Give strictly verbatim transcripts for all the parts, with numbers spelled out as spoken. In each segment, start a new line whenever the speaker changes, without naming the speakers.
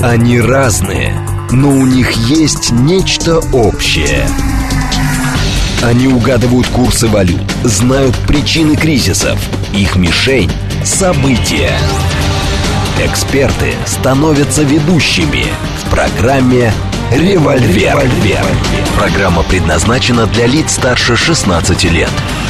Они разные, но у них есть нечто общее. Они угадывают курсы валют, знают причины кризисов. Их мишень – события. Эксперты становятся ведущими в программе «Револьвер». Программа предназначена для лиц старше шестнадцати лет.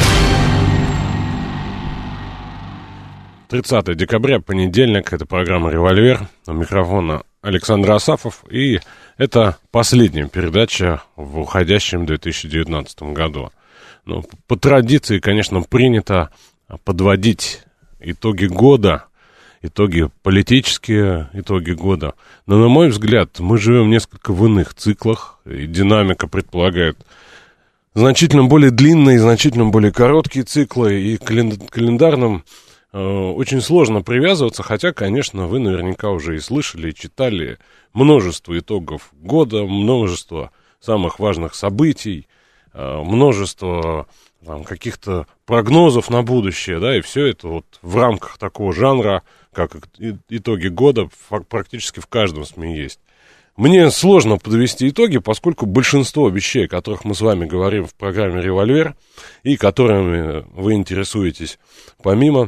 тридцатое декабря, понедельник, это программа «Револьвер». У микрофона Александр Асафов. И это последняя передача в уходящем две тысячи девятнадцатом году. Но по традиции, конечно, принято подводить итоги года, итоги политические, итоги года. Но, на мой взгляд, мы живем несколько в иных циклах, и динамика предполагает значительно более длинные, значительно более короткие циклы, и к календарным э, очень сложно привязываться, хотя, конечно, вы наверняка уже и слышали, и читали множество итогов года, множество самых важных событий, э, множество там, каких-то прогнозов на будущее, да, и все это вот в рамках такого жанра, как итоги года, практически в каждом СМИ есть. Мне сложно подвести итоги, поскольку большинство вещей, о которых мы с вами говорим в программе «Револьвер», и которыми вы интересуетесь помимо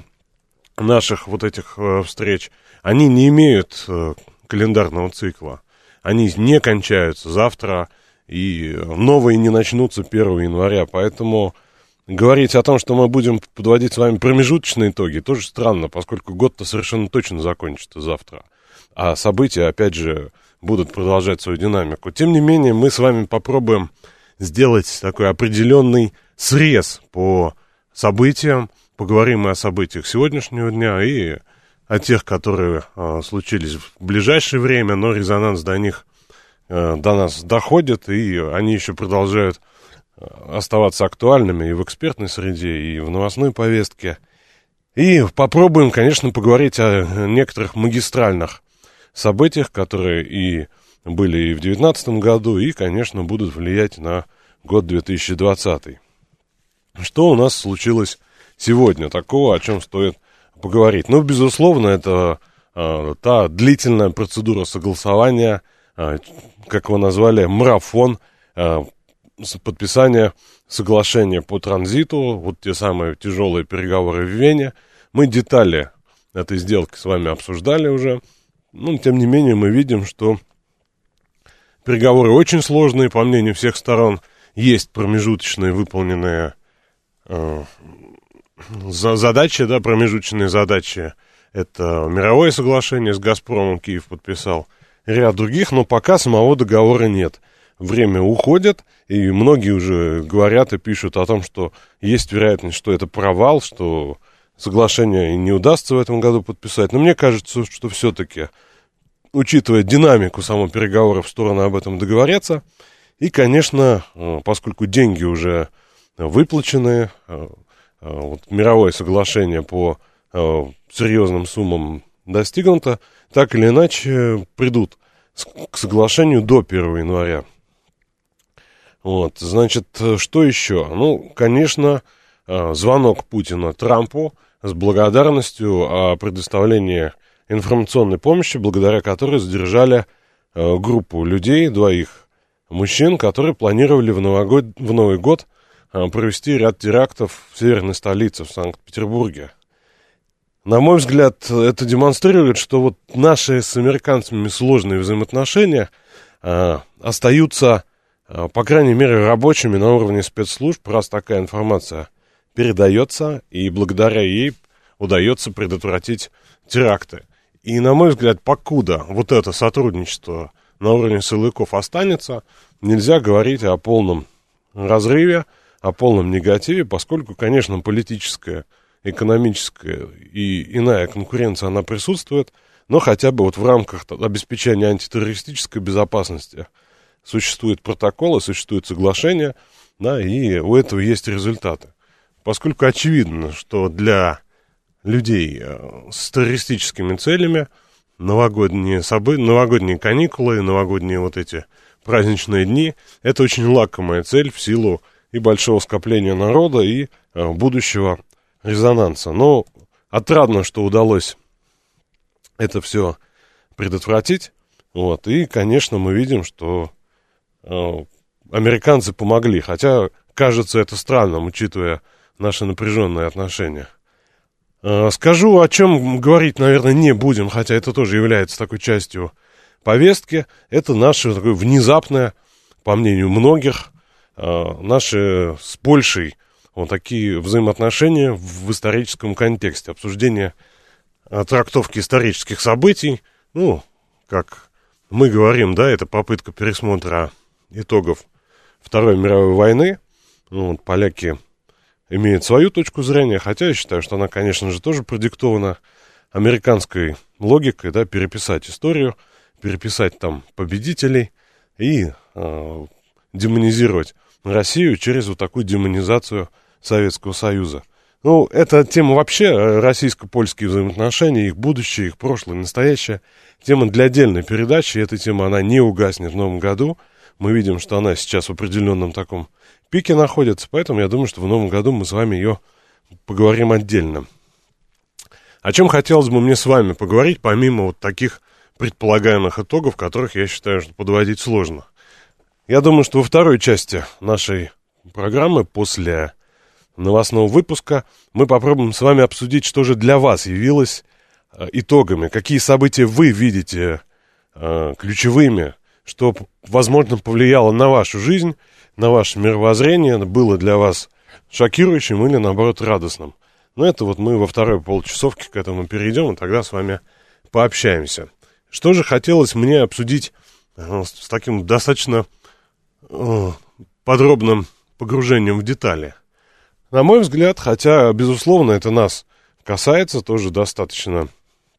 наших вот этих э, встреч, они не имеют э, календарного цикла. Они не кончаются завтра, и новые не начнутся первого января, поэтому говорить о том, что мы будем подводить с вами промежуточные итоги, тоже странно, поскольку год-то совершенно точно закончится завтра. А события, опять же, будут продолжать свою динамику. Тем не менее, мы с вами попробуем сделать такой определенный срез по событиям. Поговорим мы о событиях сегодняшнего дня и о тех, которые э, случились в ближайшее время, но резонанс до них, э, до нас доходит, и они еще продолжают оставаться актуальными и в экспертной среде, и в новостной повестке. И попробуем, конечно, поговорить о некоторых магистральных событиях, которые и были и в две тысячи девятнадцатом году, и, конечно, будут влиять на год две тысячи двадцатый. Что у нас случилось сегодня такого, о чем стоит поговорить? Ну, безусловно, это э, та длительная процедура согласования, э, как его назвали, марафон, э, подписание соглашения по транзиту, вот те самые тяжелые переговоры в Вене. Мы детали этой сделки с вами обсуждали уже. Но, тем не менее, мы видим, что переговоры очень сложные, по мнению всех сторон. Есть промежуточные выполненные э, задачи, да, промежуточные задачи. Это мировое соглашение с «Газпромом», Киев подписал, ряд других, но пока самого договора нет. Время уходит, и многие уже говорят и пишут о том, что есть вероятность, что это провал, что соглашение не удастся в этом году подписать. Но мне кажется, что все-таки, учитывая динамику самого переговоров, стороны об этом договорятся. И, конечно, поскольку деньги уже выплачены, вот, мировое соглашение по серьезным суммам достигнуто, так или иначе придут к соглашению до первого января. Вот, значит, что еще? Ну, конечно, звонок Путина Трампу с благодарностью о предоставлении информационной помощи, благодаря которой задержали группу людей, двоих мужчин, которые планировали в, Новогод... в Новый год провести ряд терактов в северной столице, в Санкт-Петербурге. На мой взгляд, это демонстрирует, что вот наши с американцами сложные взаимоотношения э, остаются, э, по крайней мере, рабочими на уровне спецслужб, раз такая информация передается, и благодаря ей удается предотвратить теракты. И, на мой взгляд, покуда вот это сотрудничество на уровне силовиков останется, нельзя говорить о полном разрыве, о полном негативе, поскольку, конечно, политическая, экономическая и иная конкуренция, она присутствует, но хотя бы вот в рамках обеспечения антитеррористической безопасности существуют протоколы, существуют соглашения, да, и у этого есть результаты. Поскольку очевидно, что для людей с террористическими целями новогодние события, новогодние каникулы, новогодние вот эти праздничные дни, это очень лакомая цель в силу и большого скопления народа, и э, будущего резонанса. Но отрадно, что удалось это все предотвратить. Вот. И, конечно, мы видим, что э, американцы помогли, хотя кажется это странным, учитывая наши напряженные отношения. Э, скажу, о чем говорить, наверное, не будем, хотя это тоже является такой частью повестки. Это наше такое внезапное, по мнению многих, э, наши с Польшей вот такие взаимоотношения в историческом контексте, обсуждение э, трактовки исторических событий, ну, как мы говорим, да, это попытка пересмотра итогов Второй мировой войны. Ну, вот, поляки имеют свою точку зрения, хотя я считаю, что она, конечно же, тоже продиктована американской логикой, да, переписать историю, переписать там победителей и э, демонизировать Россию через вот такую демонизацию Советского Союза. Ну, эта тема вообще, российско-польские взаимоотношения, их будущее, их прошлое, настоящее, тема для отдельной передачи. Эта тема, она не угаснет в новом году. Мы видим, что она сейчас в определенном таком пике находится, поэтому я думаю, что в новом году мы с вами ее поговорим отдельно. О чем хотелось бы мне с вами поговорить, помимо вот таких предполагаемых итогов, которых я считаю, что подводить сложно. Я думаю, что во второй части нашей программы, после новостного выпуска, мы попробуем с вами обсудить, что же для вас явилось э, итогами, какие события вы видите э, ключевыми, что, возможно, повлияло на вашу жизнь, на ваше мировоззрение, было для вас шокирующим или, наоборот, радостным. Но это вот мы во второй полчасовке к этому перейдем, и тогда с вами пообщаемся. Что же хотелось мне обсудить э, с таким достаточно э, подробным погружением в детали? На мой взгляд, хотя, безусловно, это нас касается, тоже достаточно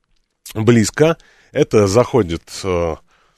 близко, это заходит э,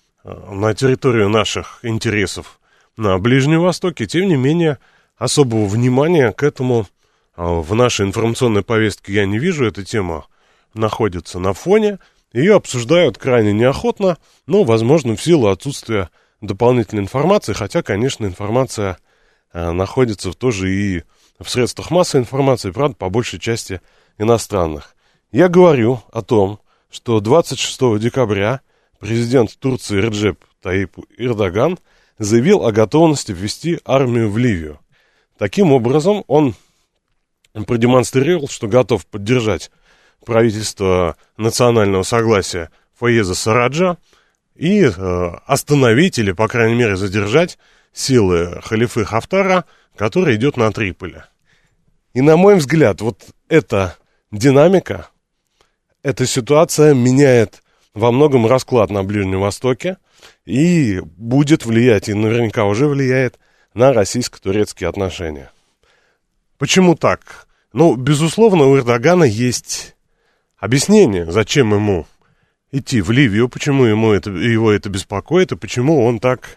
на территорию наших интересов на Ближнем Востоке, тем не менее, особого внимания к этому э, в нашей информационной повестке я не вижу, эта тема находится на фоне, ее обсуждают крайне неохотно, но, возможно, в силу отсутствия дополнительной информации, хотя, конечно, информация э, находится в тоже и в средствах массовой информации, правда, по большей части иностранных. Я говорю о том, что двадцать шестого декабря президент Турции Реджеп Таyyip Эрдоган заявил о готовности ввести армию в Ливию. Таким образом, он продемонстрировал, что готов поддержать правительство национального согласия Фаеза Сараджа и э, остановить или, по крайней мере, задержать силы халифы Хафтара, который идет на Триполи. И, на мой взгляд, вот эта динамика, эта ситуация меняет во многом расклад на Ближнем Востоке и будет влиять, и наверняка уже влияет на российско-турецкие отношения. Почему так? Ну, безусловно, у Эрдогана есть объяснение, зачем ему идти в Ливию, почему ему это, его это беспокоит, и почему он так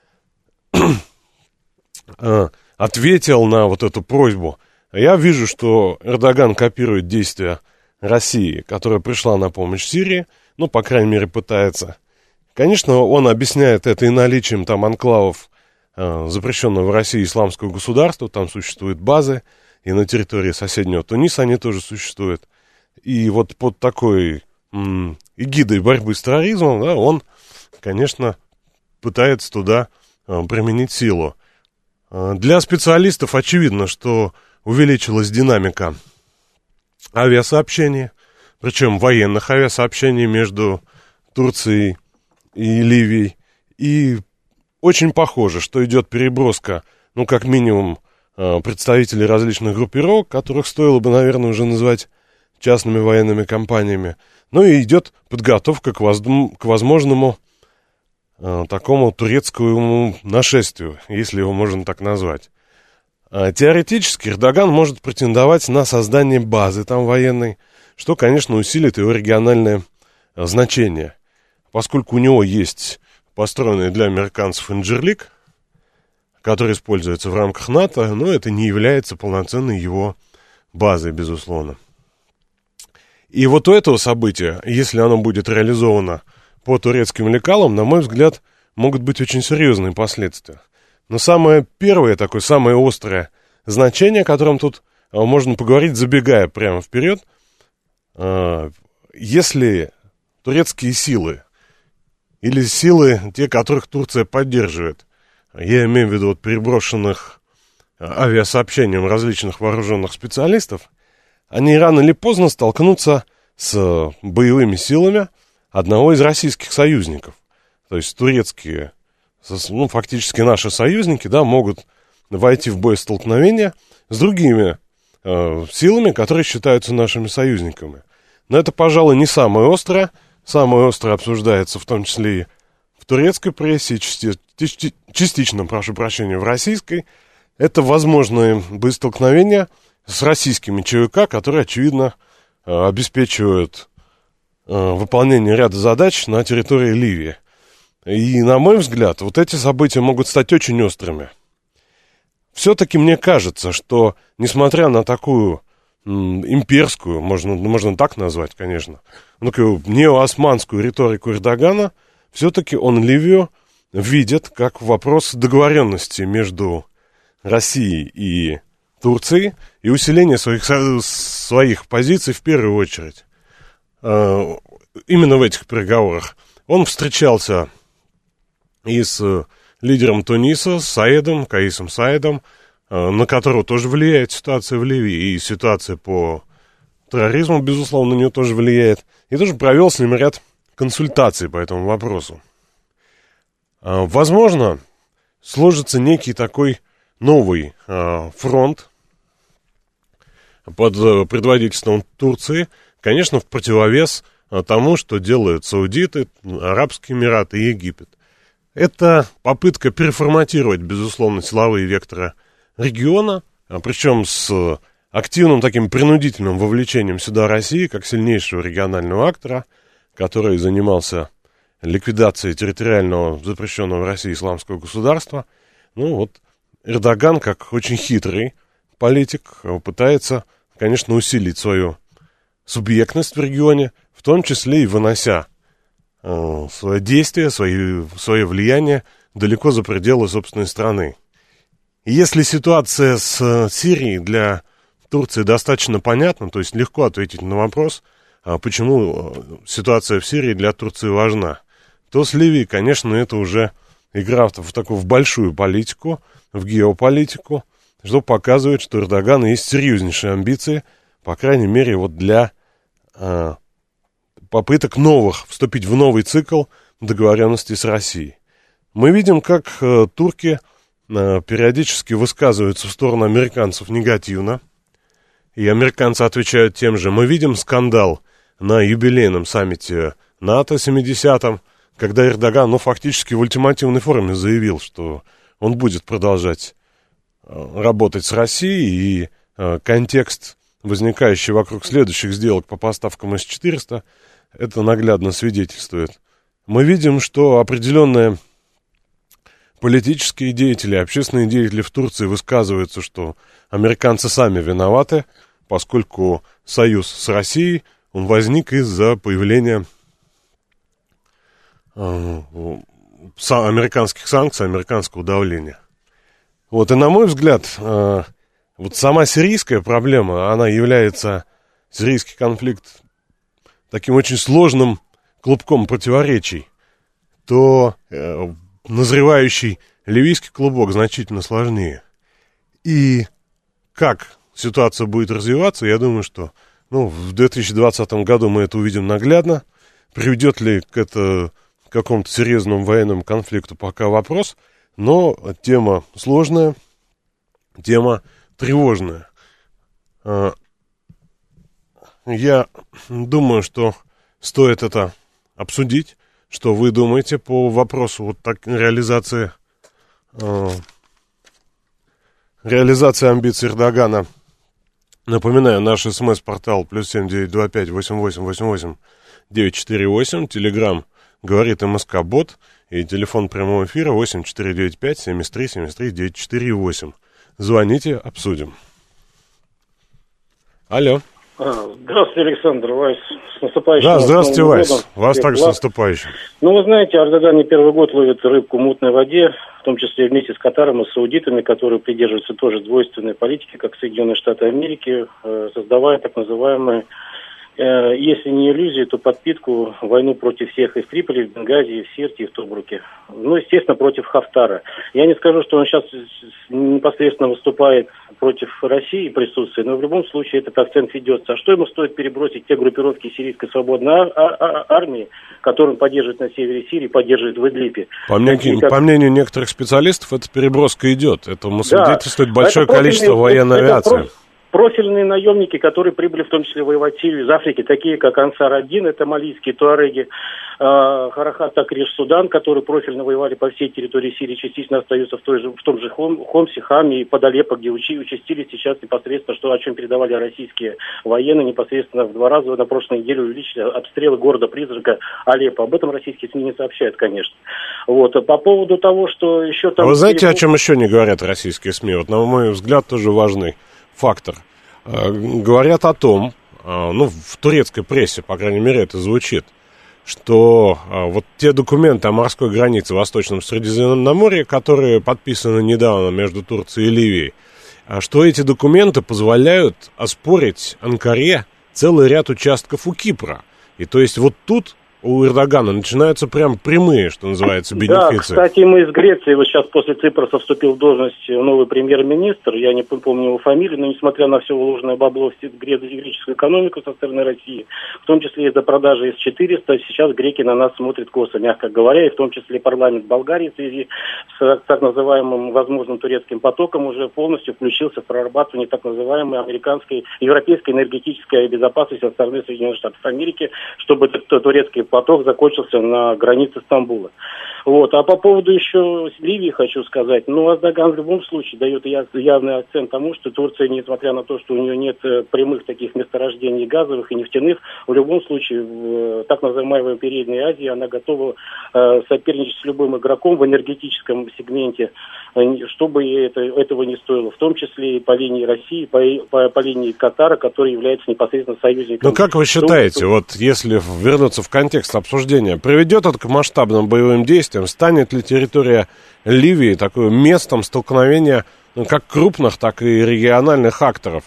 ответил на вот эту просьбу. Я вижу, что Эрдоган копирует действия России, которая пришла на помощь Сирии, ну, по крайней мере, пытается. Конечно, он объясняет это и наличием там анклавов, э, запрещенного в России исламского государства, там существуют базы, и на территории соседнего Туниса они тоже существуют. И вот под такой м- эгидой борьбы с терроризмом, да, он, конечно, пытается туда э, применить силу. Э, для специалистов очевидно, что увеличилась динамика авиасообщений, причем военных авиасообщений между Турцией и Ливией. И очень похоже, что идет переброска, ну, как минимум, представителей различных группировок, которых стоило бы, наверное, уже назвать частными военными компаниями. Ну и идет подготовка к, воз... к возможному э, такому турецкому нашествию, если его можно так назвать. А, теоретически Эрдоган может претендовать на создание базы там военной, что, конечно, усилит его региональное а, значение, поскольку у него есть построенный для американцев Инджерлик, который используется в рамках НАТО, но это не является полноценной его базой, безусловно. И вот у этого события, если оно будет реализовано по турецким лекалам, на мой взгляд, могут быть очень серьезные последствия. Но самое первое, такое самое острое значение, о котором тут можно поговорить, забегая прямо вперед, если турецкие силы или силы, те, которых Турция поддерживает. Я имею в виду вот переброшенных авиасообщением различных вооруженных специалистов, они рано или поздно столкнутся с боевыми силами одного из российских союзников. То есть турецкие, ну, фактически наши союзники, да, могут войти в боестолкновение с другими э, силами, которые считаются нашими союзниками. Но это, пожалуй, не самое острое. Самое острое обсуждается в том числе и в турецкой прессе, и части, части, частично, прошу прощения, в российской. Это возможные боестолкновения с российскими ЧВК, которые, очевидно, э, обеспечивают э, выполнение ряда задач на территории Ливии. И, на мой взгляд, вот эти события могут стать очень острыми. Все-таки мне кажется, что, несмотря на такую м, имперскую, можно, можно так назвать, конечно, ну, такую неоосманскую риторику Эрдогана, все-таки он Ливию видит как вопрос договоренности между Россией и Турцией и усиления своих, своих позиций в первую очередь. Именно в этих переговорах он встречался и с лидером Туниса, с Саедом, Каисом Саедом, на которого тоже влияет ситуация в Ливии, и ситуация по терроризму, безусловно, на него тоже влияет, и тоже провел с ним ряд консультаций по этому вопросу. Возможно, сложится некий такой новый фронт под предводительством Турции, конечно, в противовес тому, что делают Саудиты, Арабские Эмираты и Египет. Это попытка переформатировать, безусловно, силовые векторы региона, причем с активным таким принудительным вовлечением сюда России, как сильнейшего регионального актора, который занимался ликвидацией территориального запрещенного в России исламского государства. Ну вот Эрдоган, как очень хитрый политик, пытается, конечно, усилить свою субъектность в регионе, в том числе и вынося э, свои действия, свои, свое влияние далеко за пределы собственной страны. И если ситуация с Сирией для Турции достаточно понятна, то есть легко ответить на вопрос, а почему ситуация в Сирии для Турции важна, то с Ливией, конечно, это уже игра в такую в большую политику, в геополитику, что показывает, что у Эрдогана есть серьезнейшие амбиции, по крайней мере, вот для э, попыток новых, вступить в новый цикл договоренности с Россией. Мы видим, как э, турки э, периодически высказываются в сторону американцев негативно, и американцы отвечают тем же. Мы видим скандал на юбилейном саммите НАТО семидесятом, когда Эрдоган, ну, фактически в ультимативной форме заявил, что он будет продолжать э, работать с Россией, и э, контекст, возникающий вокруг следующих сделок по поставкам эс четыреста, это наглядно свидетельствует. Мы видим, что определенные политические деятели, общественные деятели в Турции высказываются, что американцы сами виноваты, поскольку союз с Россией, он возник из-за появления э, американских санкций, американского давления. Вот, и на мой взгляд, э, вот сама сирийская проблема, она является, сирийский конфликт, таким очень сложным клубком противоречий, то э, назревающий ливийский клубок значительно сложнее. И как ситуация будет развиваться, я думаю, что ну, в две тысячи двадцатом году мы это увидим наглядно. Приведет ли к, это, к какому-то серьезному военному конфликту, пока вопрос, но тема сложная, тема тревожная. Я думаю, что стоит это обсудить. Что вы думаете по вопросу вот так реализации, э, реализации амбиций Эрдогана? Напоминаю, наш смс-портал плюс семь девять два пять восемь восемь восемь восемь девять четыре восемь, телеграм говорит МСК-бот и телефон прямого эфира восемь четыре девять пять семьдесят три семьдесят три девять четыре восемь. Звоните, обсудим. Алло.
Здравствуйте, Александр, вас с наступающим.
Да, здравствуйте, Вась, вас также с наступающим.
Ну, вы знаете, Эрдоган не первый год ловит рыбку в мутной воде, в том числе вместе с Катаром и саудитами, которые придерживаются тоже двойственной политики, как Соединенные Штаты Америки, создавая так называемые если не иллюзию, то подпитку войну против всех и в Триполи, и в Бенгази, и в Сирте, и в Тобруке. Ну, естественно, против Хафтара. Я не скажу, что он сейчас непосредственно выступает против России присутствия, но в любом случае этот акцент ведется. А что ему стоит перебросить те группировки сирийской свободной ар- ар- армии, которые он поддерживает на севере Сирии, поддерживает в Идлибе?
По, мнению, как... по мнению некоторых специалистов, эта переброска идет. Этому свидетельствует да. большое это количество военной это, авиации. Это
профильные наемники, которые прибыли в том числе воевать в Сирию из Африки, такие как Ансар-один, это малийские туареги, э, Харахат Такриш Судан, которые профильно воевали по всей территории Сирии, частично остаются в, той же, в том же Хом, Хомсе, Хаме и под Алеппо, где учи, участились сейчас непосредственно, что, о чем передавали российские военные, непосредственно в два раза на прошлой неделе увеличили обстрелы города-призрака Алеппо. Об этом российские СМИ не сообщают, конечно. Вот. А по поводу того, что еще там...
А вы знаете, о чем еще не говорят российские СМИ? Вот, на мой взгляд, тоже важный фактор. Говорят о том, ну, в турецкой прессе, по крайней мере, это звучит, что вот те документы о морской границе в Восточном Средиземноморье, которые подписаны недавно между Турцией и Ливией, что эти документы позволяют оспорить Анкаре целый ряд участков у Кипра. И то есть вот тут у Эрдогана начинаются прям прямые, что называется, бенефиции.
Да, кстати, мы из Греции, вот сейчас после Ципроса вступил в должность новый премьер-министр, я не помню его фамилию, но несмотря на все вложенное бабло в греческую экономику со стороны России, в том числе из-за продажи эс четыреста, сейчас греки на нас смотрят косо, мягко говоря, и в том числе парламент Болгарии в связи с так называемым возможным турецким потоком уже полностью включился в прорабатывание так называемой американской, европейской энергетической безопасности со стороны Соединенных Штатов Америки, чтобы этот турецкий поток закончился на границе Стамбула. Вот. А по поводу еще Ливии хочу сказать. Ну, Эрдоган в любом случае дает явный акцент тому, что Турция, несмотря на то, что у нее нет прямых таких месторождений газовых и нефтяных, в любом случае в так называемой Передней Азии она готова э, соперничать с любым игроком в энергетическом сегменте, чтобы это, этого не стоило. В том числе и по линии России, по, по, по линии Катара, который является непосредственно союзником.
Ну, как вы считаете, вот если вернуться в контекст обсуждения, приведет это к масштабным боевым действиям? Станет ли территория Ливии такой местом столкновения, ну, как крупных, так и региональных акторов?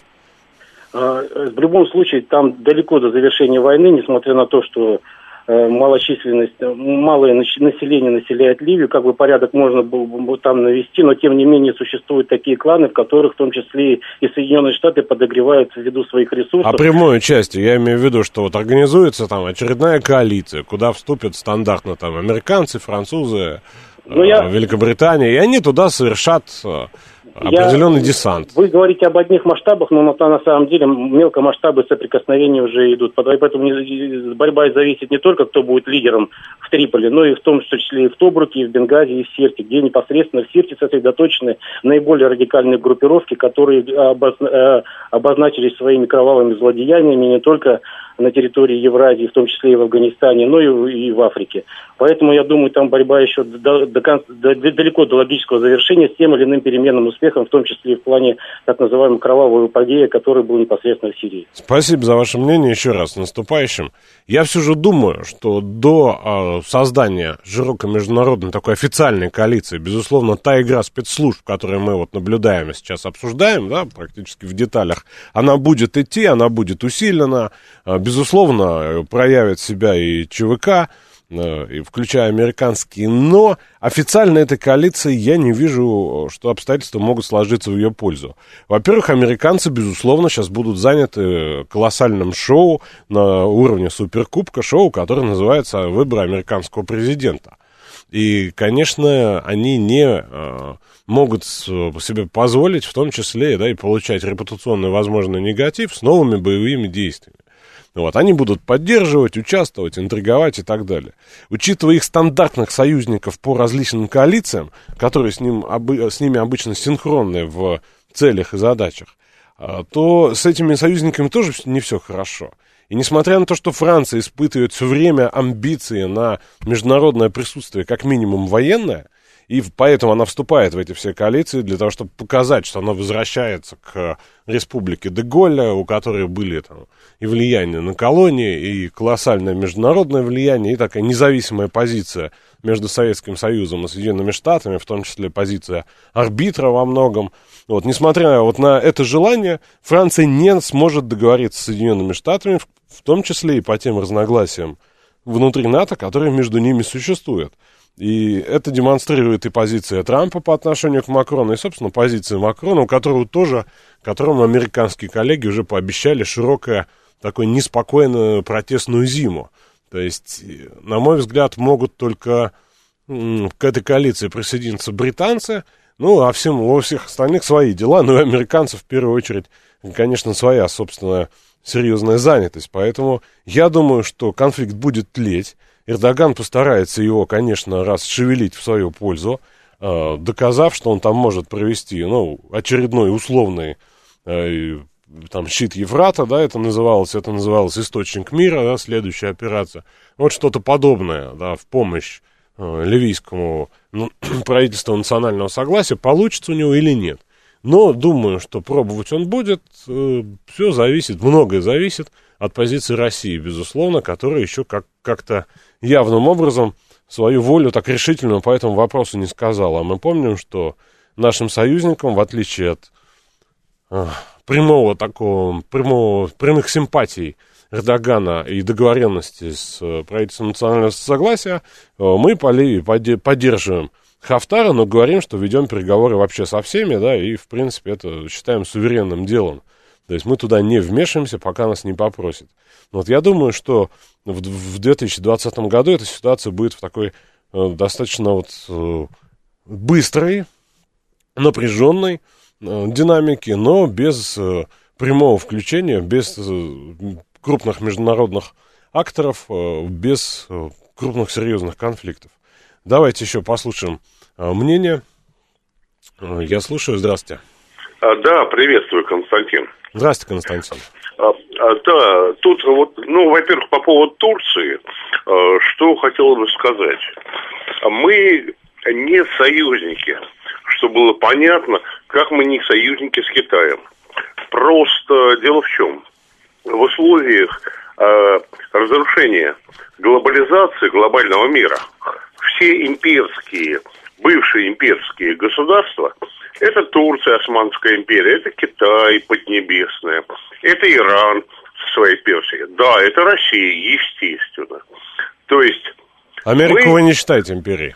В любом случае, там далеко до завершения войны, несмотря на то, что малочисленность, малое население населяет Ливию, как бы порядок можно было бы там навести, но тем не менее существуют такие кланы, в которых в том числе и Соединенные Штаты подогревают ввиду своих ресурсов.
А прямой части, я имею в виду, что вот организуется там очередная коалиция, куда вступят стандартно там американцы, французы, ну, э, я... Великобритания, и они туда совершат определенный
я...
десант.
Вы говорите об одних масштабах, но на, на самом деле мелкомасштабы соприкосновения уже идут. Поэтому не, борьба зависит не только, кто будет лидером в Триполи, но и в том числе и в Тобруке, и в Бенгази, и в Сирте, где непосредственно в Сирте сосредоточены наиболее радикальные группировки, которые обозна... обозначились своими кровавыми злодеяниями не только на территории Евразии, в том числе и в Афганистане, но и, и в Африке. Поэтому, я думаю, там борьба еще до, до, до, далеко до логического завершения с тем или иным переменным успехом, в том числе и в плане так называемого кровавого эпопея, который был непосредственно в Сирии.
Спасибо за ваше мнение еще раз. С наступающим. Я все же думаю, что до э, создания широкой международной такой официальной коалиции, безусловно, та игра спецслужб, которую мы вот наблюдаем и сейчас обсуждаем, да, практически в деталях, она будет идти, она будет усилена. Э, безусловно, проявит себя и ЧВК, и включая американские, но официально этой коалиции я не вижу, что обстоятельства могут сложиться в ее пользу. Во-первых, американцы, безусловно, сейчас будут заняты колоссальным шоу на уровне суперкубка, шоу, которое называется «Выборы американского президента». И, конечно, они не э, могут себе позволить, в том числе, да, и получать репутационный, возможно, негатив с новыми боевыми действиями. Вот, они будут поддерживать, участвовать, интриговать и так далее. Учитывая их стандартных союзников по различным коалициям, которые с, ним, с ними обычно синхронны в целях и задачах, то с этими союзниками тоже не все хорошо. И несмотря на то, что Франция испытывает все время амбиции на международное присутствие, как минимум военное, и поэтому она вступает в эти все коалиции для того, чтобы показать, что она возвращается к республике де-Голля, у которой были там и влияние на колонии, и колоссальное международное влияние, и такая независимая позиция между Советским Союзом и Соединенными Штатами, в том числе позиция арбитра во многом. Вот, несмотря вот на это желание, Франция не сможет договориться с Соединенными Штатами, в том числе и по тем разногласиям внутри НАТО, которые между ними существуют. И это демонстрирует и позиция Трампа по отношению к Макрону, и, собственно, позиция Макрона, у которого тоже, которому американские коллеги уже пообещали широкое, такую неспокойную протестную зиму. То есть, на мой взгляд, могут только м, к этой коалиции присоединиться британцы, ну, а всем, у всех остальных свои дела, ну, и американцев, в первую очередь, конечно, своя собственная серьезная занятость. Поэтому я думаю, что конфликт будет тлеть. Эрдоган постарается его, конечно, расшевелить в свою пользу, э, доказав, что он там может провести, ну, очередной условный э, там, щит Евфрата, да, это называлось, это называлось источник мира, да, следующая операция. Вот что-то подобное, да, в помощь э, ливийскому ну, правительству национального согласия, получится у него или нет. Но думаю, что пробовать он будет, э, все зависит, многое зависит от позиции России, безусловно, которая еще как- как-то явным образом свою волю так решительную по этому вопросу не сказала. А мы помним, что нашим союзникам, в отличие от э, прямого такого, прямого, прямых симпатий Эрдогана и договоренности с э, правительством национального согласия, э, мы по Ливии подде- поддерживаем Хафтара, но говорим, что ведем переговоры вообще со всеми, да, и, в принципе, это считаем суверенным делом. То есть мы туда не вмешиваемся, пока нас не попросят. Вот я думаю, что в, в две тысячи двадцатом году эта ситуация будет в такой э, достаточно вот э, быстрой, напряженной э, динамике, но без э, прямого включения, без э, крупных международных акторов, э, без э, крупных серьезных конфликтов. Давайте еще послушаем э, мнение. Э, я слушаю. Здравствуйте.
А, да, приветствую, Константин.
Здравствуйте, Константин.
А, а, да, тут вот, ну, во-первых, по поводу Турции, а, что хотел бы сказать. Мы не союзники, чтобы было понятно, как мы не союзники с Китаем. Просто дело в чем? В условиях а, разрушения глобализации глобального мира все имперские, бывшие имперские государства, это Турция, Османская империя, это Китай, Поднебесная, это Иран со своей Персией. Да, это Россия, естественно. То есть...
Америку
мы...
вы не считаете империей?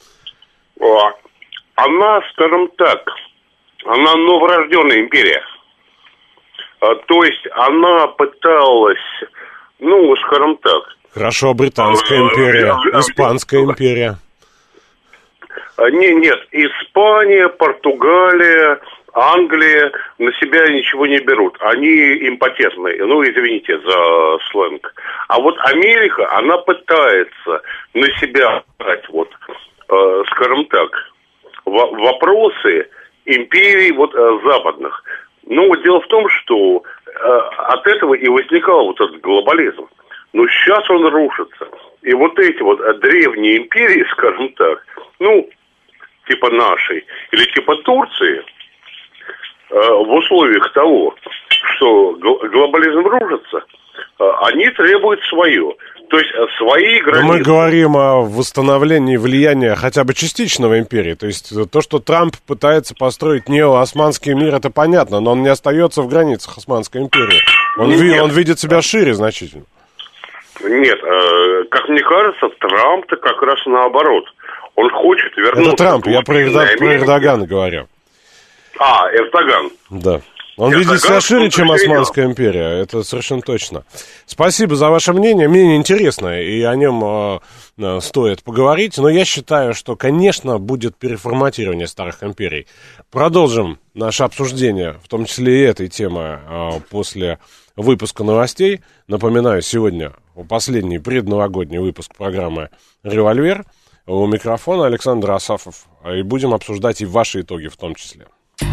Она, скажем так, она новорожденная империя. То есть она пыталась, ну, скажем так...
Хорошо, Британская империя, Испанская империя.
Не, нет, Испания, Португалия, Англия на себя ничего не берут. Они импотентные, ну, извините за сленг. А вот Америка, она пытается на себя брать, вот, э, скажем так, в- вопросы империй вот э, западных. Ну, вот дело в том, что э, от этого и возникал вот этот глобализм. Но сейчас он рушится. И вот эти вот древние империи, скажем так, ну, типа нашей, или типа Турции, э, в условиях того, что глобализм рушится, э, они требуют свое. То есть свои границы.
Но мы говорим о восстановлении влияния хотя бы частичного империи. То есть то, что Трамп пытается построить нео-османский мир, это понятно, но он не остается в границах Османской империи. Он, ви- он видит себя шире значительно.
Нет, э, как мне кажется, Трамп-то как раз наоборот. Он хочет вернуться...
Это Трамп, я про, Эрдо... про Эрдогана говорю.
А, Эрдоган.
Да. Он
Эрдоган,
видит себя шире,
он
чем
потерял.
Османская империя, это совершенно точно. Спасибо за ваше мнение, мнение интересное, и о нем э, э, стоит поговорить, но я считаю, что, конечно, будет переформатирование старых империй. Продолжим наше обсуждение, в том числе и этой темы, э, после выпуска новостей. Напоминаю, сегодня последний предновогодний выпуск программы «Револьвер». У микрофона Александр Асафов, и будем обсуждать и ваши итоги в том числе.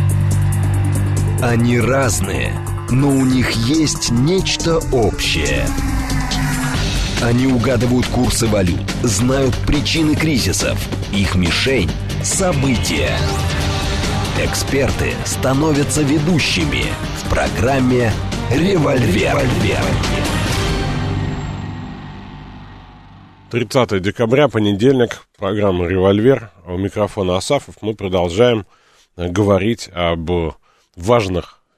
Они разные, но у них есть нечто общее. Они угадывают курсы валют, знают причины кризисов. Их мишень – события. Эксперты становятся ведущими в программе «Револьвер».
тридцатое декабря, понедельник, программа «Револьвер». У микрофона Асафов мы продолжаем говорить об важных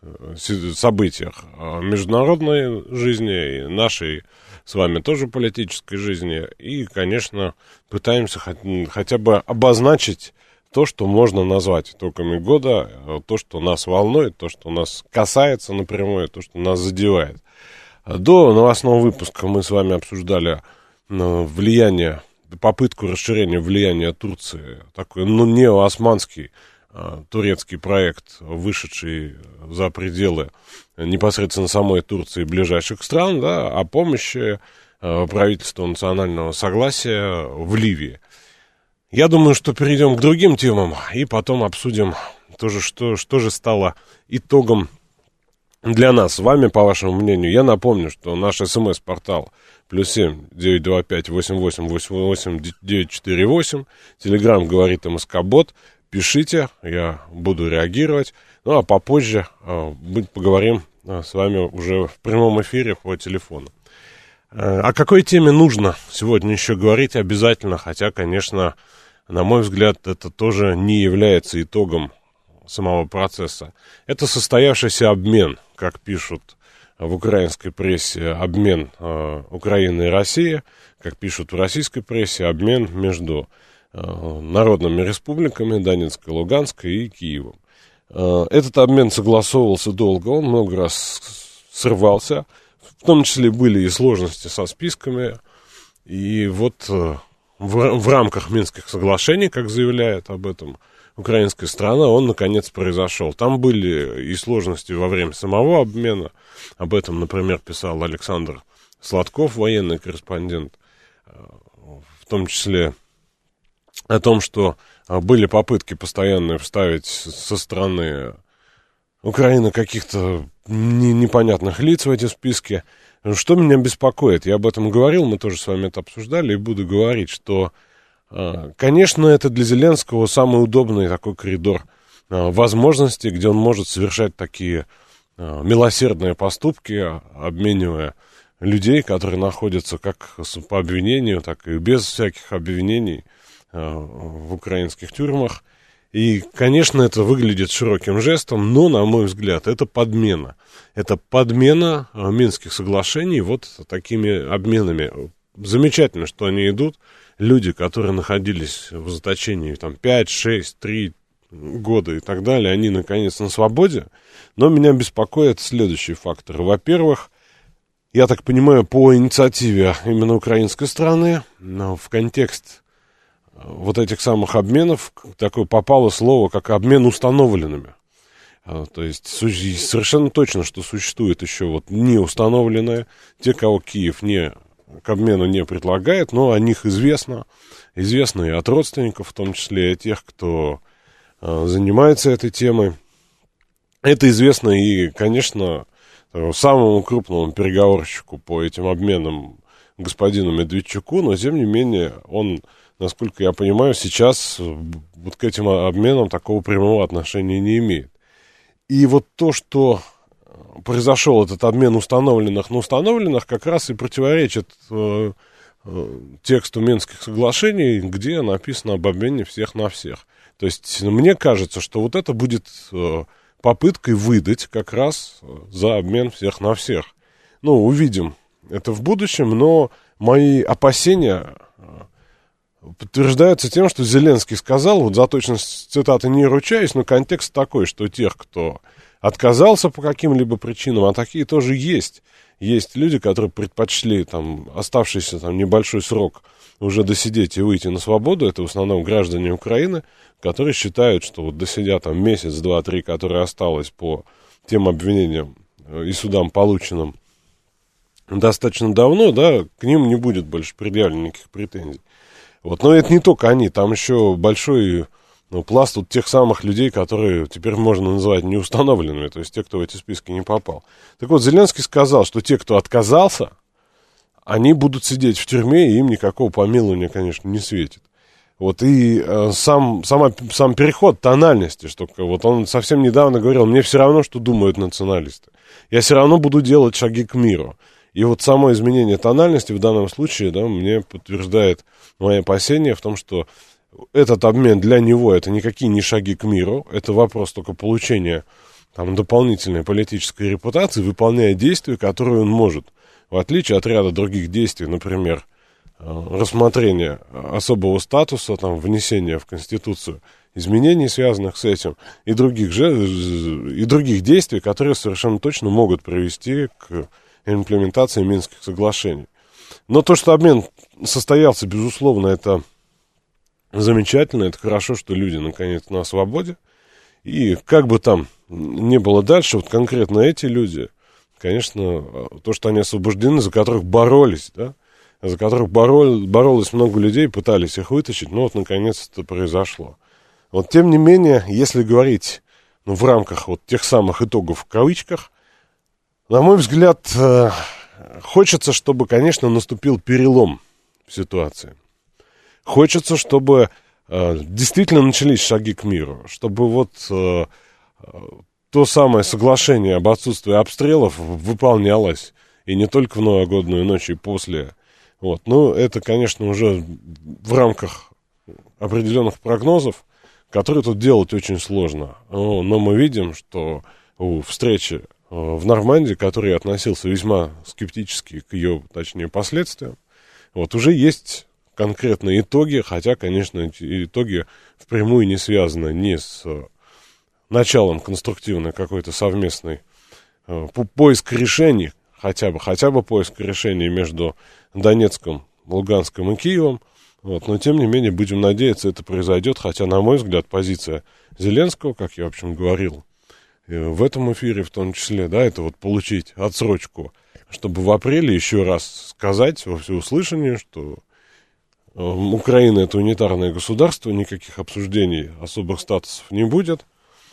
событиях международной жизни, и нашей с вами тоже политической жизни. И, конечно, пытаемся хотя бы обозначить то, что можно назвать итогами года, то, что нас волнует, то, что нас касается напрямую, то, что нас задевает. До новостного выпуска мы с вами обсуждали влияние, попытку расширения влияния Турции, такой ну, неоосманский турецкий проект, вышедший за пределы непосредственно самой Турции и ближайших стран, да, о помощи правительства национального согласия в Ливии. Я думаю, что перейдем к другим темам и потом обсудим тоже, что, что же стало итогом для нас с вами, по вашему мнению. Я напомню, что наш смс-портал плюс семь девятьсот двадцать пять восемьдесят восемь восемьдесят восемь девятьсот сорок восемь, Телеграм говорит МСК-бот. Пишите, я буду реагировать. Ну, а попозже э, мы поговорим э, с вами уже в прямом эфире по телефону. Э, о какой теме нужно сегодня еще говорить обязательно, хотя, конечно, на мой взгляд, это тоже не является итогом самого процесса. Это состоявшийся обмен, как пишут в украинской прессе, обмен э, Украины и России, как пишут в российской прессе, обмен между народными республиками Донецкой, Луганской и Киевом. Этот обмен согласовывался долго, он много раз срывался, в том числе были и сложности со списками, и вот в, в рамках Минских соглашений, как заявляет об этом украинская сторона, он наконец произошел. Там были и сложности во время самого обмена, об этом, например, писал Александр Сладков, военный корреспондент, в том числе о том, что были попытки постоянно вставить со стороны Украины каких-то не, непонятных лиц в эти списки. Что меня беспокоит? Я об этом говорил, мы тоже с вами это обсуждали, и буду говорить, что, конечно, это для Зеленского самый удобный такой коридор возможностей, где он может совершать такие милосердные поступки, обменивая людей, которые находятся как по обвинению, так и без всяких обвинений в украинских тюрьмах. И, конечно, это выглядит широким жестом, но, на мой взгляд, это подмена. Это подмена Минских соглашений вот такими обменами. Замечательно, что они идут. Люди, которые находились в заточении там, пять, шесть, три года и так далее, они, наконец, на свободе. Но меня беспокоят следующие факторы. Во-первых, я так понимаю, по инициативе именно украинской стороны, в контекст вот этих самых обменов такое попало слово, как обмен установленными. То есть совершенно точно, что существует еще вот неустановленные, те, кого Киев не, к обмену не предлагает, но о них известно, известно и от родственников, в том числе и от тех, кто занимается этой темой. Это известно и, конечно, самому крупному переговорщику по этим обменам господину Медведчуку, но, тем не менее, он, насколько я понимаю, сейчас вот к этим обменам такого прямого отношения не имеет. И вот то, что произошел этот обмен установленных на установленных, как раз и противоречит э, э, тексту Минских соглашений, где написано об обмене всех на всех. То есть мне кажется, что вот это будет э, попыткой выдать как раз за обмен всех на всех. Ну, увидим это в будущем, но мои опасения подтверждаются тем, что Зеленский сказал, вот за точность цитаты не ручаюсь, но контекст такой, что тех, кто отказался по каким-либо причинам, а такие тоже есть. Есть люди, которые предпочли там оставшийся там небольшой срок уже досидеть и выйти на свободу. Это в основном граждане Украины, которые считают, что вот досидя там месяц, два, три, которые осталось по тем обвинениям и судам, полученным достаточно давно, да, к ним не будет больше предъявлено никаких претензий. Вот, но это не только они, там еще большой ну, пласт вот тех самых людей, которые теперь можно называть неустановленными, то есть те, кто в эти списки не попал. Так вот, Зеленский сказал, что те, кто отказался, они будут сидеть в тюрьме, и им никакого помилования, конечно, не светит. Вот, и э, сам, сама, сам переход тональности, что вот он совсем недавно говорил, мне все равно, что думают националисты. Я все равно буду делать шаги к миру. И вот само изменение тональности в данном случае, да, мне подтверждает мои опасения в том, что этот обмен для него это никакие не шаги к миру, это вопрос только получения там, дополнительной политической репутации, выполняя действия, которые он может. В отличие от ряда других действий, например, рассмотрение особого статуса, там, внесение в Конституцию изменений, связанных с этим, и других, же, и других действий, которые совершенно точно могут привести к имплементации Минских соглашений. Но то, что обмен состоялся, безусловно, это замечательно, это хорошо, что люди, наконец, на свободе. И как бы там ни было дальше, вот конкретно эти люди, конечно, то, что они освобождены, за которых боролись, да, за которых борол, боролось много людей, пытались их вытащить, но вот, наконец, это произошло. Вот, тем не менее, если говорить, ну, в рамках вот тех самых итогов в кавычках, на мой взгляд, э, хочется, чтобы, конечно, наступил перелом в ситуации. Хочется, чтобы э, действительно начались шаги к миру, чтобы вот э, то самое соглашение об отсутствии обстрелов выполнялось, и не только в новогоднюю ночь и после. Вот. Ну, это, конечно, уже в рамках определенных прогнозов, которые тут делать очень сложно. Но, но мы видим, что у встречи в Нормандии, к которой я относился весьма скептически к ее, точнее, последствиям, вот уже есть конкретные итоги, хотя, конечно, эти итоги впрямую не связаны ни с началом конструктивной какой-то совместной э, поиск решений, хотя бы, хотя бы поиск решений между Донецком, Луганском и Киевом. Вот, но, тем не менее, будем надеяться, это произойдет, хотя, на мой взгляд, позиция Зеленского, как я, в общем, говорил, в этом эфире в том числе, да, это вот получить отсрочку, чтобы в апреле еще раз сказать во всеуслышание, что э, Украина — это унитарное государство, никаких обсуждений особых статусов не будет.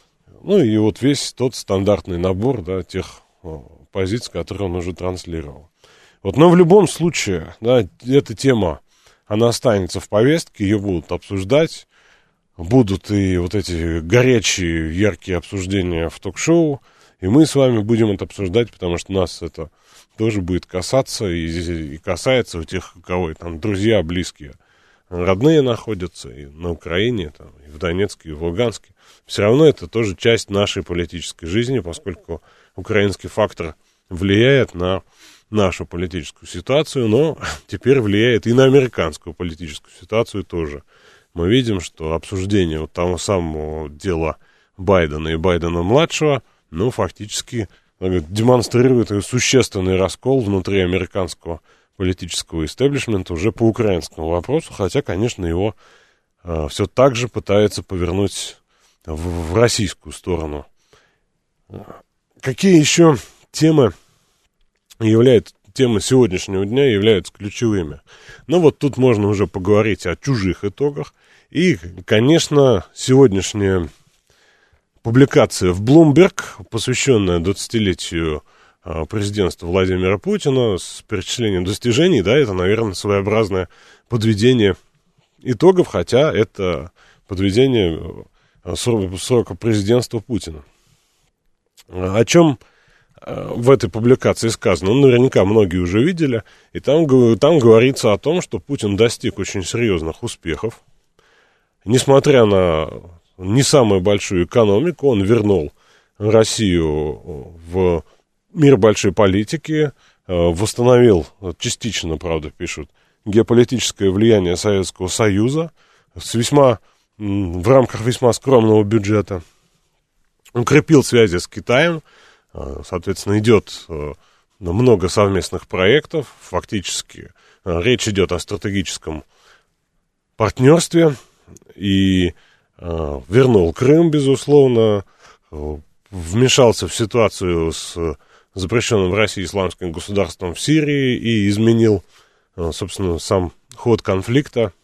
Ну и вот весь тот стандартный набор, да, тех э, позиций, которые он уже транслировал. Вот, но в любом случае, да, эта тема, она останется в повестке, ее будут обсуждать, будут и вот эти горячие, яркие обсуждения в ток-шоу, и мы с вами будем это обсуждать, потому что нас это тоже будет касаться, и, и касается у тех, у кого там друзья, близкие, родные находятся и на Украине, там, и в Донецке, и в Луганске. Все равно это тоже часть нашей политической жизни, поскольку украинский фактор влияет на нашу политическую ситуацию, но теперь влияет и на американскую политическую ситуацию тоже. Мы видим, что обсуждение вот того самого дела Байдена и Байдена-младшего, ну, фактически демонстрирует существенный раскол внутри американского политического истеблишмента уже по украинскому вопросу, хотя, конечно, его э, все так же пытается повернуть в, в российскую сторону. Какие еще темы являются, темы сегодняшнего дня являются ключевыми? Ну, вот тут можно уже поговорить о чужих итогах. И, конечно, сегодняшняя публикация в Bloomberg, посвященная двадцатилетию президентства Владимира Путина с перечислением достижений, да, это, наверное, своеобразное подведение итогов, хотя это подведение срока президентства Путина. О чем в этой публикации сказано? Ну, наверняка многие уже видели, и там, там говорится о том, что Путин достиг очень серьезных успехов. Несмотря на не самую большую экономику, он вернул Россию в мир большой политики, восстановил частично, правда, пишут, геополитическое влияние Советского Союза с весьма, в рамках весьма скромного бюджета, укрепил связи с Китаем, соответственно, идет много совместных проектов, фактически речь идет о стратегическом партнерстве, и вернул Крым, безусловно, вмешался в ситуацию с запрещенным в России исламским государством в Сирии и изменил, собственно, сам ход конфликта,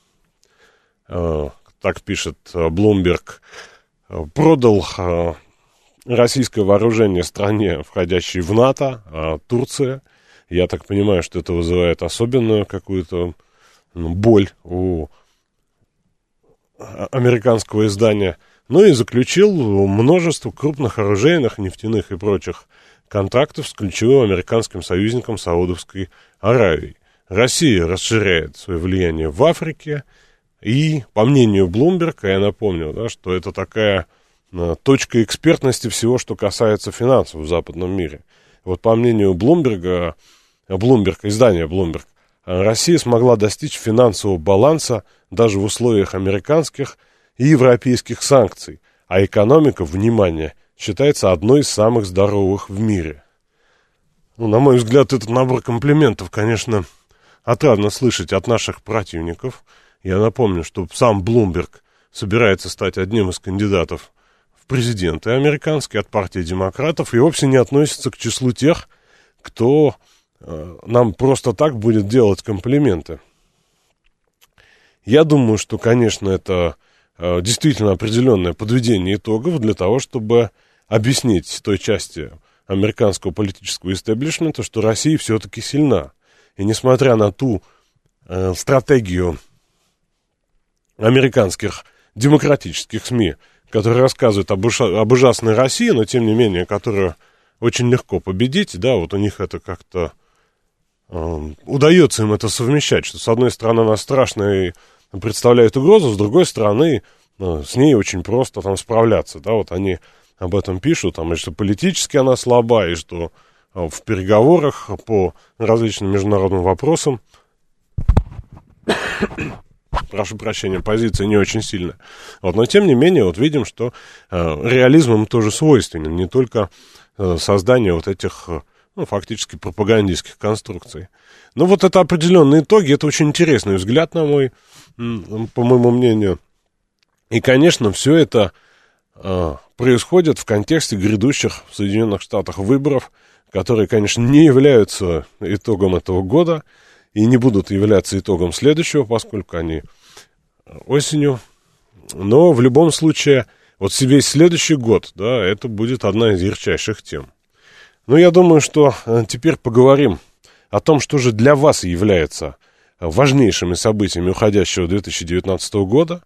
так пишет Bloomberg, продал российское вооружение стране, входящей в НАТО, Турция. Я так понимаю, что это вызывает особенную какую-то боль у американского издания. Ну и заключил множество крупных оружейных, нефтяных и прочих контрактов с ключевым американским союзником Саудовской Аравии. Россия расширяет свое влияние в Африке. И, по мнению Bloomberg, я напомню, да, что это такая точка экспертности всего, что касается финансов в западном мире. Вот по мнению Блумберга, Bloomberg, издания Bloomberg, Россия смогла достичь финансового баланса даже в условиях американских и европейских санкций, а экономика, внимание, считается одной из самых здоровых в мире. Ну, на мой взгляд, этот набор комплиментов, конечно, отрадно слышать от наших противников. Я напомню, что сам Bloomberg собирается стать одним из кандидатов в президенты американские от партии демократов и вовсе не относится к числу тех, кто э, нам просто так будет делать комплименты. Я думаю, что, конечно, это э, действительно определенное подведение итогов для того, чтобы объяснить той части американского политического истеблишмента, что Россия все-таки сильна. И несмотря на ту э, стратегию американских демократических СМИ, которые рассказывают об, уша- об ужасной России, но тем не менее, которую очень легко победить, да, вот у них это как-то э, удается им это совмещать, что с одной стороны она страшная и представляет угрозу, с другой стороны э, с ней очень просто там справляться, да, вот они об этом пишут, там, и что политически она слаба, и что э, в переговорах по различным международным вопросам прошу прощения, позиция не очень сильная. Вот, но тем не менее, вот видим, что э, реализм им тоже свойственен, не только э, создание вот этих, э, ну, фактически пропагандистских конструкций. Но вот это определенные итоги, это очень интересный взгляд, на мой, по моему мнению. И, конечно, все это э, происходит в контексте грядущих в Соединенных Штатах выборов, которые, конечно, не являются итогом этого года, и не будут являться итогом следующего, поскольку они осенью. Но в любом случае, вот весь следующий год, да, это будет одна из ярчайших тем. Но я думаю, что теперь поговорим о том, что же для вас является важнейшими событиями уходящего две тысячи девятнадцатого года.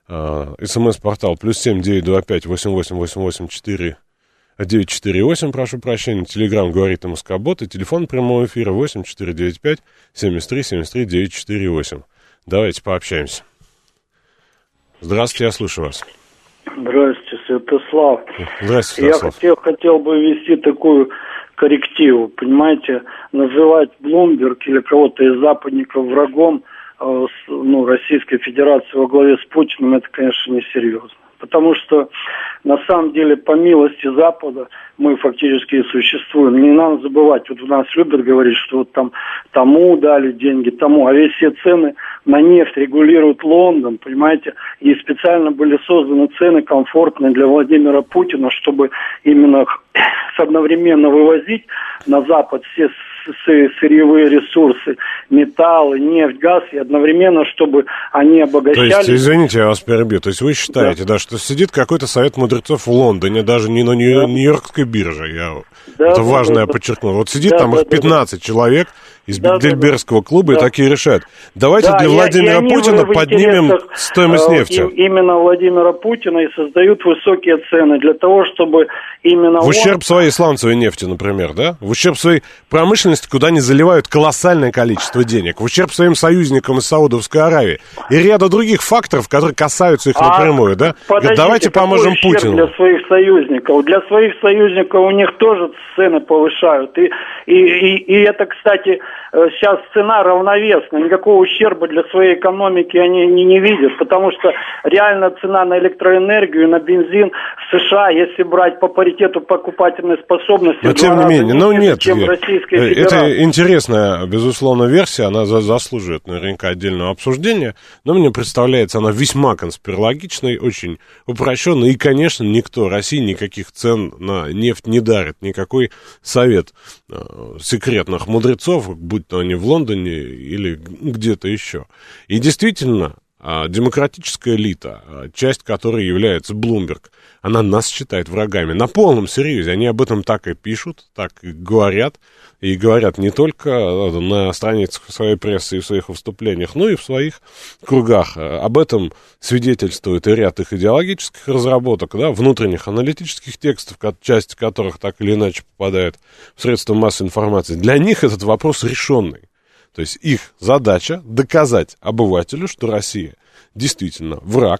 СМС-портал плюс семь девять два пять восемь восемь восемь восемь четыре девять четыре восемь, прошу прощения. Телеграм говорит МСК-бот и телефон прямого эфира восемь четыре девять пять семьдесят три семьдесят три девять четыре восемь. Давайте пообщаемся. Здравствуйте, я слушаю вас.
Здравствуйте, Святослав.
Здравствуйте,
Я
Святослав.
хотел, хотел бы ввести такую коррективу, понимаете, называть Bloomberg или кого-то из западников врагом э, с, ну, Российской Федерации во главе с Путиным, это, конечно, несерьезно. Потому что, на самом деле, по милости Запада мы фактически и существуем. Не надо забывать, вот у нас любят говорить, что вот там тому дали деньги, тому, а ведь все цены на нефть регулирует Лондон, понимаете, и специально были созданы цены комфортные для Владимира Путина, чтобы именно одновременно вывозить на Запад все сырьевые ресурсы, металлы, нефть, газ, и одновременно, чтобы они обогащались.
То есть, извините, я вас перебью, то есть вы считаете, да, да что сидит какой-то совет мудрецов в Лондоне, даже не на Нью- да. Нью-Йоркской бирже, я... да, это да, важно, да, я да. подчеркну. Вот сидит да, там да, их пятнадцать да, человек из да, Бильдельбергского да, клуба да. и такие решают. Давайте да, для Владимира и, и Путина в поднимем стоимость нефти.
И, именно Владимира Путина и создают высокие цены для того, чтобы именно
в
он...
ущерб своей сланцевой нефти, например, да? В ущерб своей промышленности, куда они заливают колоссальное количество денег. В ущерб своим союзникам из Саудовской Аравии. И ряда других факторов, которые касаются их а напрямую, да? Говорят, давайте поможем Путину.
Для своих союзников. Для своих союзников у них тоже цены повышают. И, и, и, и это, кстати, сейчас цена равновесна. Никакого ущерба для своей экономики они не, не видят. Потому что реально цена на электроэнергию, на бензин в США, если брать по паритету покупательной способности,
но тем не менее, ну нет,
чем
нет.
Российская Федерация.
Это интересная, безусловно, версия. Она за, заслуживает наверняка отдельного обсуждения. Но мне представляется она весьма конспирологичной, очень упрощенной. И, конечно, никто России никаких цен на нефть не дарит. Никакой совет э, секретных мудрецов, будь то они в Лондоне или где-то еще. И действительно, э, демократическая элита, э, часть которой является Bloomberg, она нас считает врагами. На полном серьезе. Они об этом так и пишут, так и говорят. И говорят не только на страницах своей прессы и в своих выступлениях, но и в своих кругах. Об этом свидетельствует и ряд их идеологических разработок, да, внутренних аналитических текстов, часть которых так или иначе попадает в средства массовой информации. Для них этот вопрос решенный. То есть их задача доказать обывателю, что Россия действительно враг,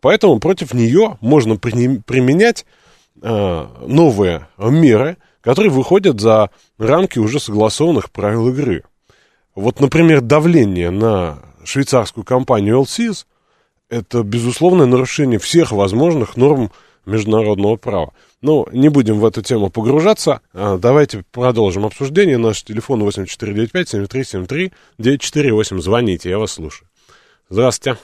Поэтому против нее можно при, применять э, новые меры, которые выходят за рамки уже согласованных правил игры. Вот, например, давление на швейцарскую компанию эл си эс – это, безусловное нарушение всех возможных норм международного права. Но не будем в эту тему погружаться. Давайте продолжим обсуждение. Наш телефон восемь четыре девять пять семь три семь три девять четыре восемь. Звоните, я вас слушаю. Здравствуйте.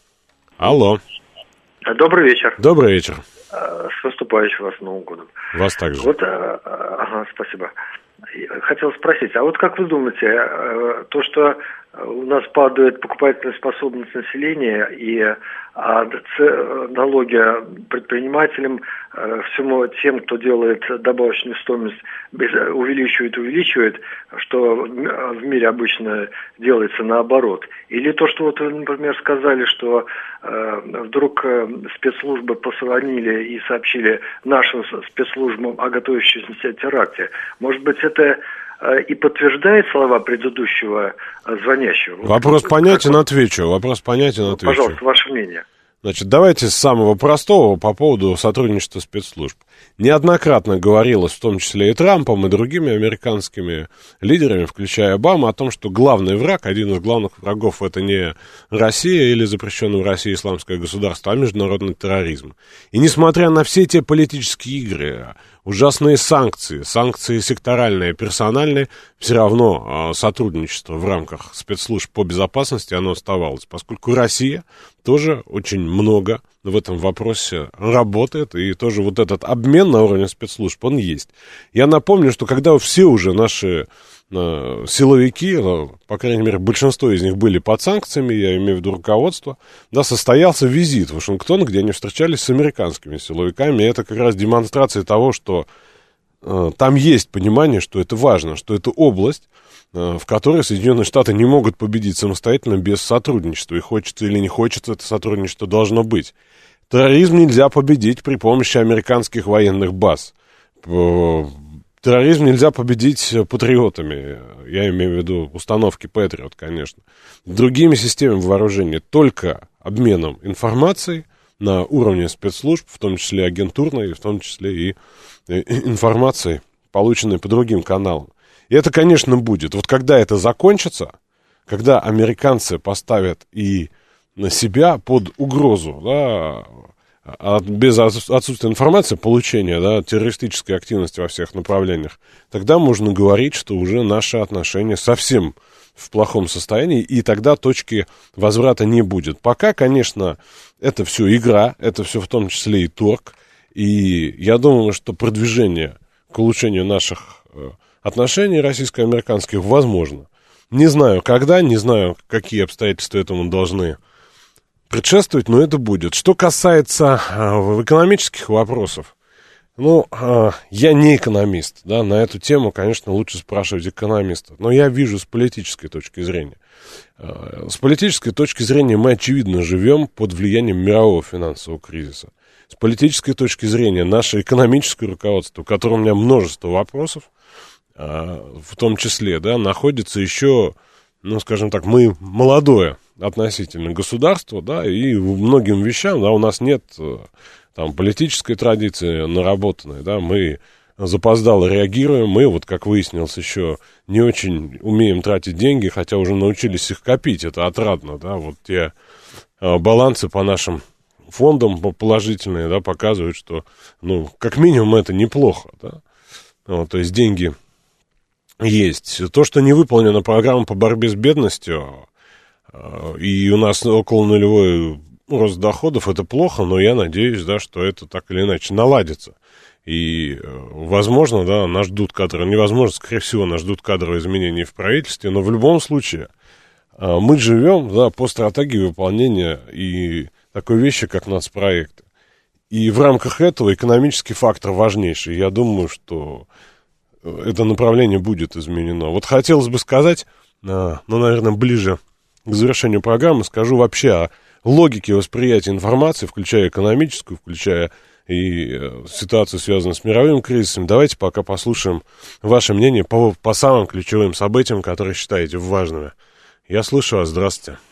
Алло.
Добрый вечер.
Добрый вечер.
С наступающим вас Новым годом.
Вас также.
Вот, ага, спасибо. Хотел спросить, а вот как вы думаете, то, что у нас падает покупательная способность населения и а, налоги предпринимателям, всему тем, кто делает добавочную стоимость, увеличивает, увеличивает, что в мире обычно делается наоборот. Или то, что вот вы, например, сказали, что э, вдруг спецслужбы позвонили и сообщили нашим спецслужбам о готовящемся теракте. Может быть, это и подтверждает слова предыдущего звонящего?
Вопрос понятен, отвечу. Вопрос понятен, отвечу.
Пожалуйста, ваше мнение.
Значит, давайте с самого простого по поводу сотрудничества спецслужб. Неоднократно говорилось, в том числе и Трампом, и другими американскими лидерами, включая Обаму, о том, что главный враг, один из главных врагов, это не Россия или запрещенное в России исламское государство, а международный терроризм. И несмотря на все те политические игры, ужасные санкции, санкции секторальные, персональные, все равно сотрудничество в рамках спецслужб по безопасности, оно оставалось, поскольку Россия тоже очень много в этом вопросе работает, и тоже вот этот обмен на уровне спецслужб, он есть. Я напомню, что когда все уже наши э, силовики, э, по крайней мере, большинство из них были под санкциями, я имею в виду руководство, да, состоялся визит в Вашингтон, где они встречались с американскими силовиками, и это как раз демонстрация того, что э, там есть понимание, что это важно, что это область, в которой Соединенные Штаты не могут победить самостоятельно без сотрудничества. И хочется или не хочется, это сотрудничество должно быть. Терроризм нельзя победить при помощи американских военных баз. Терроризм нельзя победить патриотами. Я имею в виду установки Патриот, конечно. Другими системами вооружения, только обменом информацией на уровне спецслужб, в том числе агентурной, в том числе и информацией, полученной по другим каналам. И это, конечно, будет. Вот когда это закончится, когда американцы поставят и на себя под угрозу, да, от, без отсутствия информации, получения, да, террористической активности во всех направлениях, тогда можно говорить, что уже наши отношения совсем в плохом состоянии, и тогда точки возврата не будет. Пока, конечно, это все игра, это все в том числе и торг, и я думаю, что продвижение к улучшению наших отношений российско-американских возможно. Не знаю, когда, не знаю, какие обстоятельства этому должны предшествовать, но это будет. Что касается э, экономических вопросов, ну, э, я не экономист, да, на эту тему, конечно, лучше спрашивать экономистов, но я вижу с политической точки зрения. Э, с политической точки зрения мы, очевидно, живем под влиянием мирового финансового кризиса. С политической точки зрения наше экономическое руководство, у которого у меня множество вопросов, в том числе, да, находится еще, ну, скажем так, мы молодое относительно государство, да, и многим вещам, да, у нас нет там политической традиции наработанной, да, мы запоздало реагируем, мы, вот как выяснилось, еще не очень умеем тратить деньги, хотя уже научились их копить, это отрадно, да, вот те балансы по нашим фондам положительные, да, показывают, что, ну, как минимум это неплохо, да, вот, то есть деньги есть. То, что не выполнена программа по борьбе с бедностью, и у нас около нулевой рост доходов, это плохо, но я надеюсь, да, что это так или иначе наладится. И, возможно, да, нас ждут кадровые, невозможно, скорее всего, нас ждут кадровые изменения в правительстве, но в любом случае мы живем, да, по стратегии выполнения и такой вещи, как нацпроекты. И в рамках этого экономический фактор важнейший. Я думаю, что это направление будет изменено. Вот хотелось бы сказать, ну, наверное, ближе к завершению программы, скажу вообще о логике восприятия информации, включая экономическую, включая и ситуацию, связанную с мировым кризисом. Давайте пока послушаем ваше мнение по, по самым ключевым событиям, которые считаете важными. Я слышу вас. Здравствуйте.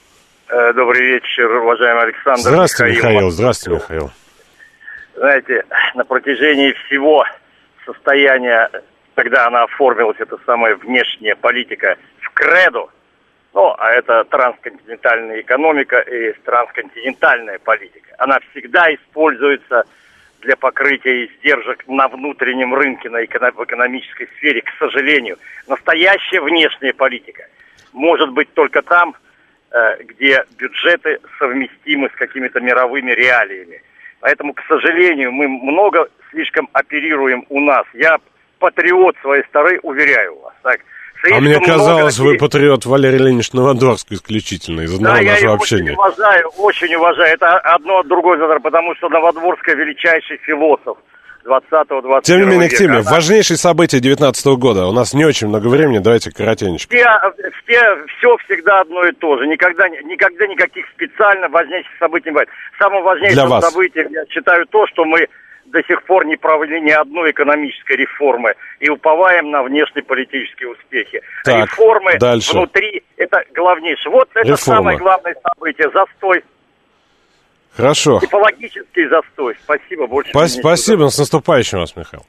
Добрый вечер, уважаемый Александр.
Здравствуйте,
Михаил.
Михаил. Здравствуйте, Михаил.
Знаете, на протяжении всего состояния, когда она оформилась, эта самая внешняя политика, в кредо, ну, а это трансконтинентальная экономика и трансконтинентальная политика, она всегда используется для покрытия издержек на внутреннем рынке, на эко- в экономической сфере. К сожалению, настоящая внешняя политика может быть только там, э, где бюджеты совместимы с какими-то мировыми реалиями. Поэтому, к сожалению, мы много слишком оперируем у нас. Я патриот своей страны, уверяю вас. Так,
а мне казалось, много... вы патриот Валерий Ленинович Новодворский исключительно, из одного
да,
нашего
я
общения.
очень уважаю, очень уважаю. Это одно от другой, потому что Новодворская величайший философ двадцатого-двадцать первого
Тем не менее,
века.
к теме.
Она...
Важнейшие события девятнадцатого года. У нас не очень много времени, давайте коротенечко.
Все, все, все всегда одно и то же. Никогда, никогда никаких специально важнейших событий не бывает. Самым важнейшим событием я считаю то, что мы до сих пор не провели ни одной экономической реформы и уповаем на внешнеполитические успехи.
Так,
реформы
дальше.
Внутри – это главнейшее. Вот это
Реформа.
Самое главное событие. Застой.
Хорошо.
Типологический застой. Спасибо больше.
Спа- спасибо. С наступающим вас, Михаил.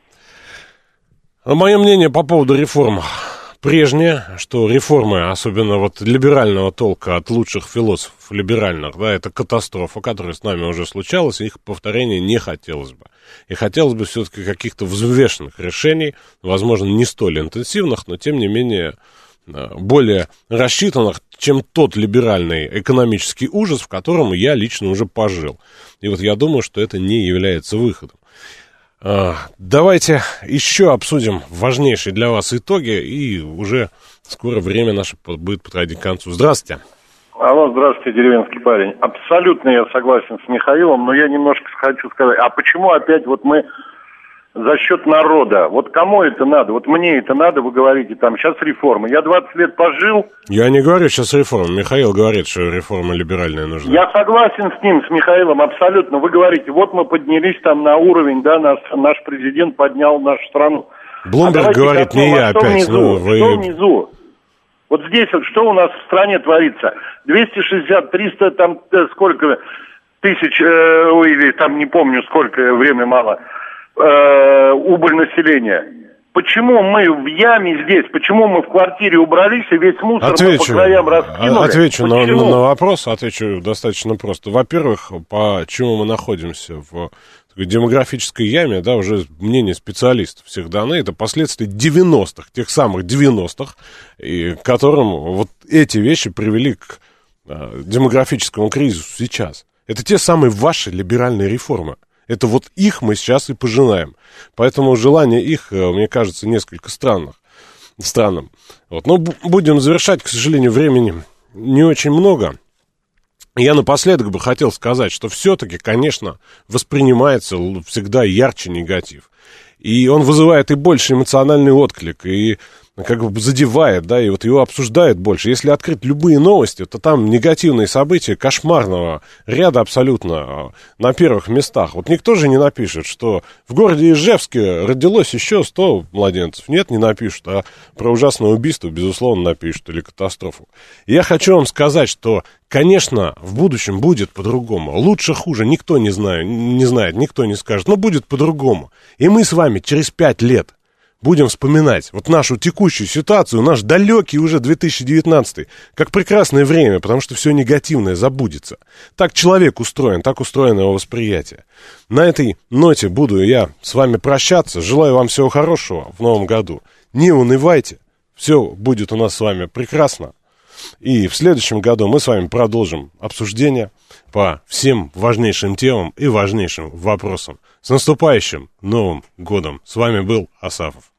Мое мнение по поводу реформ прежнее, что реформы, особенно вот либерального толка от лучших философов либеральных, да, это катастрофа, которая с нами уже случалась, и их повторения не хотелось бы. И хотелось бы все-таки каких-то взвешенных решений, возможно, не столь интенсивных, но тем не менее более рассчитанных, чем тот либеральный экономический ужас, в котором я лично уже пожил. И вот я думаю, что это не является выходом. Давайте еще обсудим важнейшие для вас итоги, и уже скоро время наше будет подходить к концу. Здравствуйте.
Алло, здравствуйте, деревенский парень. Абсолютно я согласен с Михаилом, но я немножко хочу сказать, а почему опять вот мы за счет народа? Вот кому это надо? Вот мне это надо, вы говорите, там сейчас реформы. Я двадцать лет пожил. Я
не говорю сейчас реформы. Михаил говорит, что реформа либеральная нужна.
Я согласен с ним, с Михаилом, абсолютно. Вы говорите, вот мы поднялись там на уровень, да, наш, наш президент поднял нашу страну.
Блумберг а говорит, не я опять.
Внизу?
Ну, вы...
Что внизу? Вот здесь вот что у нас в стране творится? двести шестьдесят, триста, там сколько тысяч, э, ой, там не помню, сколько, время мало, э, убыль населения. Почему мы в яме здесь, почему мы в квартире убрались и весь мусор
отвечу,
по краям раскинули?
Отвечу на, на вопрос, отвечу достаточно просто. Во-первых, почему мы находимся в демографической яме, да, уже мнение специалистов всех даны, это последствия девяностых, тех самых девяностых, и к которым вот эти вещи привели к э, демографическому кризису сейчас. Это те самые ваши либеральные реформы. Это вот их мы сейчас и пожинаем. Поэтому желание их, мне кажется, несколько странных, странным. Вот. Но будем завершать, к сожалению, времени не очень много. Я напоследок бы хотел сказать, что все-таки, конечно, воспринимается всегда ярче негатив. И он вызывает и больше эмоциональный отклик, и как бы задевает, да, и вот его обсуждают больше. Если открыть любые новости, то там негативные события кошмарного ряда абсолютно на первых местах. Вот никто же не напишет, что в городе Ижевске родилось еще сто младенцев. Нет, не напишут, а про ужасное убийство, безусловно, напишут, или катастрофу. И я хочу вам сказать, что, конечно, в будущем будет по-другому. Лучше, хуже, никто не знает, не знает, никто не скажет, но будет по-другому. И мы с вами через пять лет будем вспоминать вот нашу текущую ситуацию, наш далекий уже две тысячи девятнадцатый, как прекрасное время, потому что все негативное забудется. Так человек устроен, так устроено его восприятие. На этой ноте буду я с вами прощаться. Желаю вам всего хорошего в новом году. Не унывайте, все будет у нас с вами прекрасно. И в следующем году мы с вами продолжим обсуждение по всем важнейшим темам и важнейшим вопросам. С наступающим Новым годом! С вами был Асафов.